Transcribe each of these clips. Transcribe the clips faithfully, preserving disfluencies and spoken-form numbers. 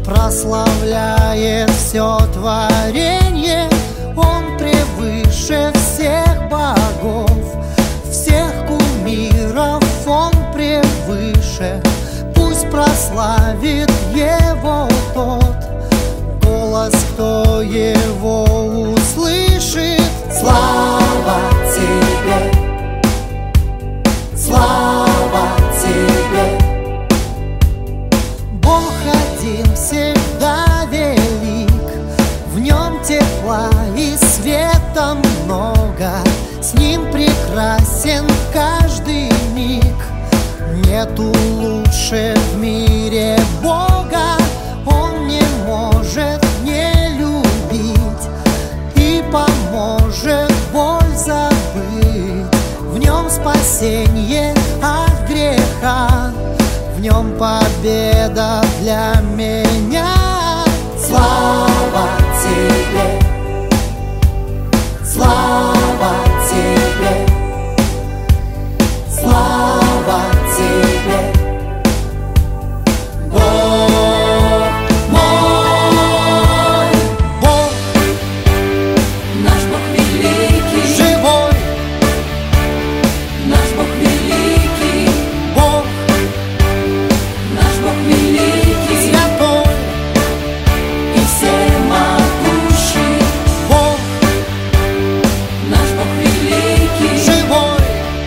прославляет все творенье. Он превыше всех богов, всех кумиров он превыше. Пусть прославит его тот голос, кто его услышит. Слава тебе, слава тебе. Бог один всегда велик, в нем тепла и света много, с ним прекрасен каждый миг. Нету лучше в мире Бога, он не может не любить и поможет боль забыть. В нем спасение от греха, в нем победа для меня. Слава тебе, слава тебе, слава тебе. Бог мой, Бог, Наш Бог великий, живой, наш Бог великий, Бог наш Бог великий, святой, и всемогущий. Бог Наш Бог великий, живой,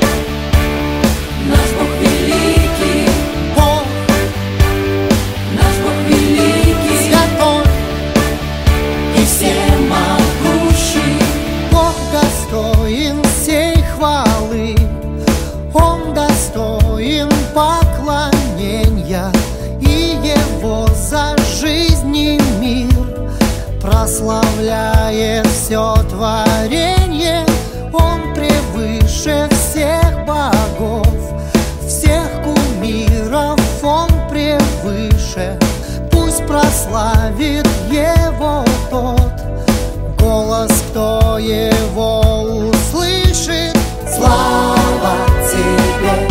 наш Бог великий, Бог наш Бог великий, святой, и всемогущий. Бог достоин всей хвалы, он достоин поклонения, и его за жизнь и мир прославляет все творенье. Он превыше всех богов, всех кумиров он превыше. Пусть прославит его тот голос, кто его услышит. Слава тебе,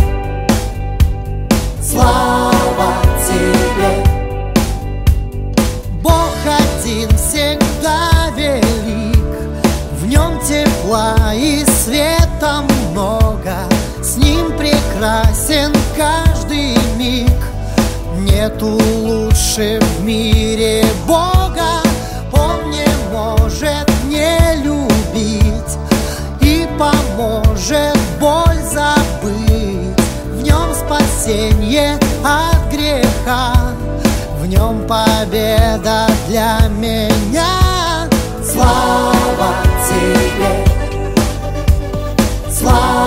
слава тебе. Бог один всегда велик, в нем тепла и света много, с ним прекрасен каждый миг. Нету лучше в мире Бога, он не может не любить и поможет боль забыть. В нем спасение от греха, в нем победа для меня. Слава тебе, слава